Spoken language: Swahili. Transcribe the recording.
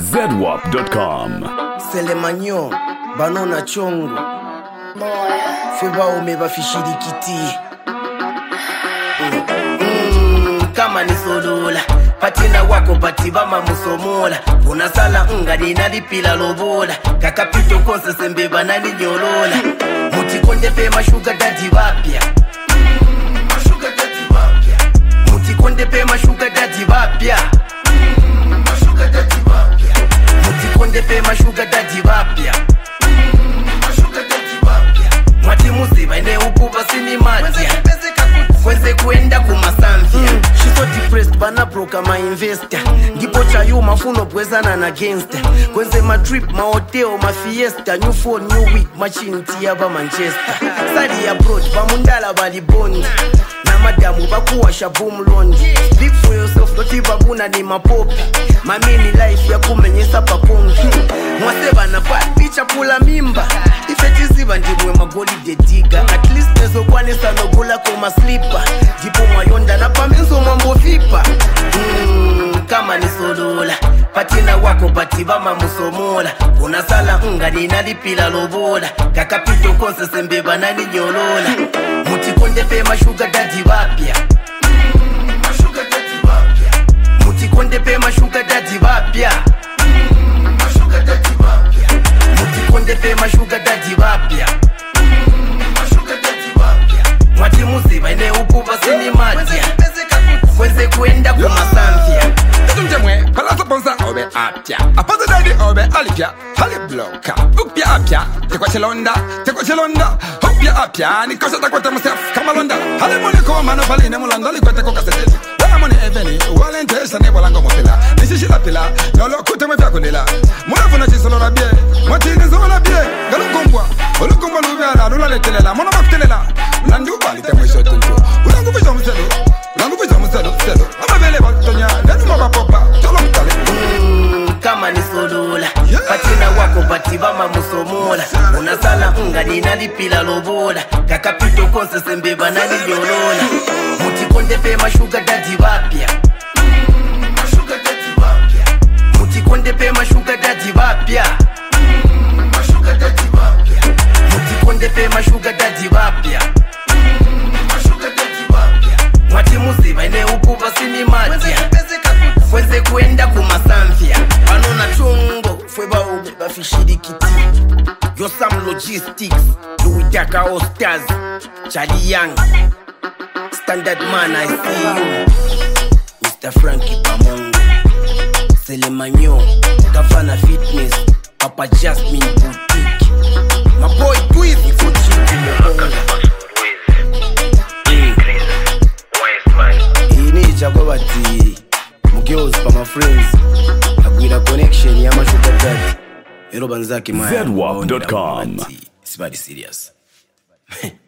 ZWAP.com. Selemanyo, banona chongo Feba umeba fishirikiti Kama ni solola Patina wako patibama musomola Unasala nina lipila lobola Kakapito konse sembeba nani nyolola Mutikonde pe mashuga dadi wapya Mashuga dadi wapya Mutikonde pe mashuga dadi wapya Mashuga dadi wapya Mutikonde pe mashuga dadi wapya Mashuga dadi wapya Mwati musiba ine ukuba sini matia Kwenze kuenda kumasamvia She so depressed bana broker my investor Ngipo chayu mafuno bwezana na gangster Kwenze ma trip, ma hotel, ma fiesta New phone, new week, machinti yaba Manchester Sadi abroad, bamundala bali bondi Na madamu bakuwa shaboom londi Speak for yourself, loti babuna ni mapopi Mamini life ya kumenyesa papungi Mwaseba na bad bitch apula mimba Ifetiziba ndimwe magoli dediga At least nezo kwanesa nogula kuma slipper Jipo mwayonda na pamenzo mambo vipa Kama ni solola Patina wako patibama musomola Unasala nina lipila lobola Kakapito konse sembeba nani nyolola Mutikonde pe mashuga dadi wapya Mashuga dadi wapya Mutikonde pe mashuga dadi wapya Mashuga dadi wapya Mutikonde pe mashuga dadi wapya Mashuga dadi wapya Mwati musiba ine ukuba sini matia Kwenze kuenda kumasamvia Mwe, palasa ponsa obe apya Apaza dadi obe alipya Halibloka, upya apya Tekwa chelonda Upya apya, nikosha takwete msef Kama londa, halimoni koma no paline mulando Likwete koka seteti Wala moni eveni, walentesha nebo lango motila Nishishila pila, lolo kute mwefya kundila Mwafuna chisolo la bie Mwatini zola la bie Galukumbwa, ulukumbwa lubiara Lula letelela, mono makutelela Lanjuba litemwe tuntu Ulangu bisho mselu Amabele batonya, nenu mabapopa Tolo mkale Kama ni solola Patina wako patibama musomola Unasala nina lipila lobola Kakapito konse sembeba nani nyolola Mutikonde pe mashuga dadi wapya Mashuga dadi wapya Mutikonde pe mashuga dadi wapya Mashuga dadi wapya Mutikonde pe mashuga dadi wapya Mashuga dadi wapya Mwati musiba ine ukuba sini matia Kwenze kuenda kumasamvia Banona chongo Fweba umeba fishirikiti Yo Sam Logistics Louis Daka All Stars Charlie Young Standard Man I see you Mr. Frankie Pamongo Selemanyo Gavana Fitness Papa Jasmine Boutique My boy Twist Ifo Chico Mokonga Chakwa bati Mugirls pa my friends Agwira connection ya mashuka dadi Yero banzaki maya ZWAP.com. It's very serious